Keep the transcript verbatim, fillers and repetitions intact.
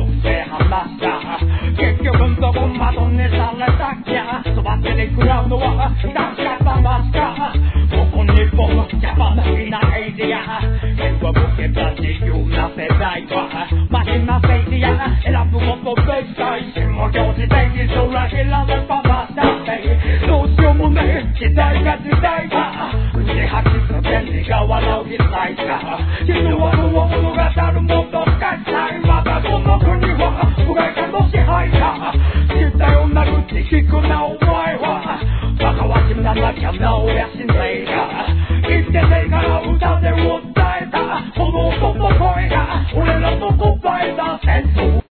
って話した結局そこまとめされたきゃそば手で食らうのは確か話かここ日本の邪魔なきなエイディア平和ボケた自由な世代はマシなセイディア選ぶことでしたい下行時代に空開ればまだってどうしようもねえ時代が時代だ口吐きすべにが笑う被災者人は物語るもどかしたいまだこの国は不外感の支配下時代をなるって聞くなお前はバカは死ななきゃなおやしねえか生きてねえから歌で踊